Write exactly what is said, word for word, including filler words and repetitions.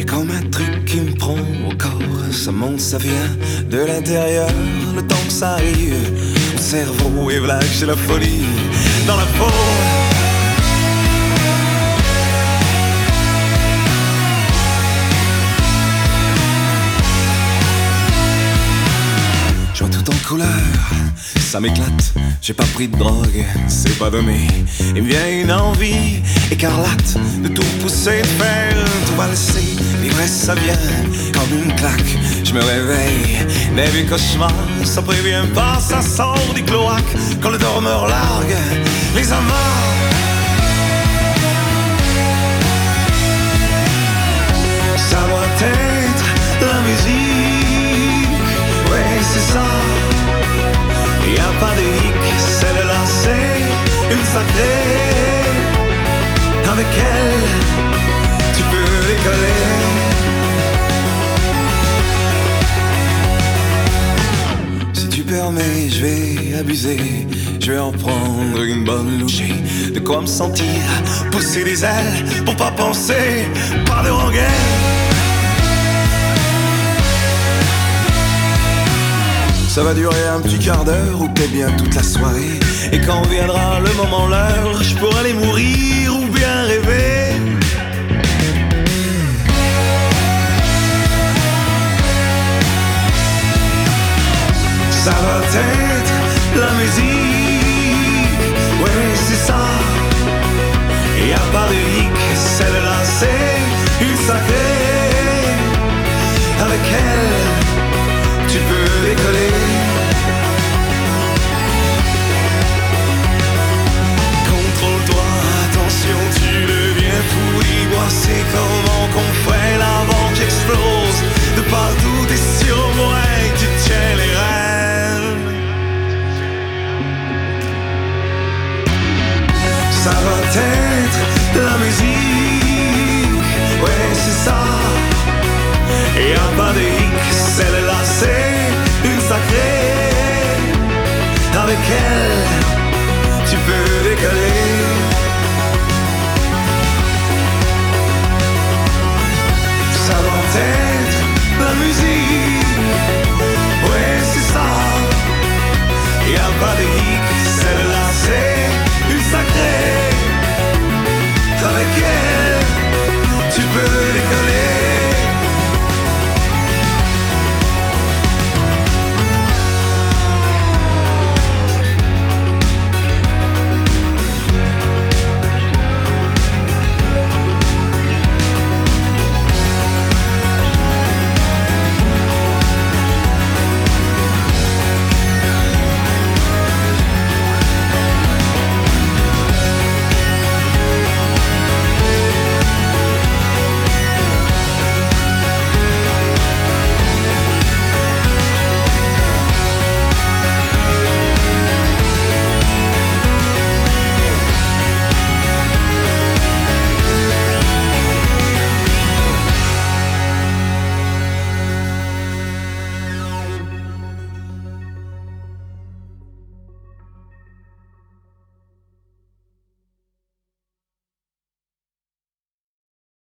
Y'a comme un truc qui me prend au corps. Ça monte, ça vient de l'intérieur. Le temps que ça arrive, mon cerveau est blague, c'est la folie dans la peau. Je vois tout en couleur, ça m'éclate. J'ai pas pris de drogue, c'est pas donné. Il me vient une envie écarlate de tout pousser, de faire tout valser. L'ivresse ça vient comme une claque. Je me réveille, des vieux cauchemars. Ça prévient pas, ça sort du cloaque. Quand le dormeur largue les amarres. Ça doit être la musique, ouais c'est ça. Y'a pas de hic, celle-là c'est une sacrée. Avec elle, tu peux décoller. Si tu permets, je vais abuser. Je vais en prendre une bonne louchée. De quoi me sentir pousser des ailes pour pas penser, pas de rengaine. Ça va durer un petit quart d'heure ou peut-être bien toute la soirée. Et quand viendra le moment, l'heure, je pourrai aller mourir ou bien rêver. Ça va être la musique, ouais c'est ça. Y'a pas de hic, celle-là c'est une sacrée. Avec elle, tu peux décoller. Contrôle-toi, attention, tu deviens fou. Dis-moi c'est comment qu'on fait avant que j'explose. De partout t'es sur moi et tu tiens les rênes. Ça va être la musique, ouais c'est ça. Y'a pas de hic, celle-là c'est une sacrée. Avec elle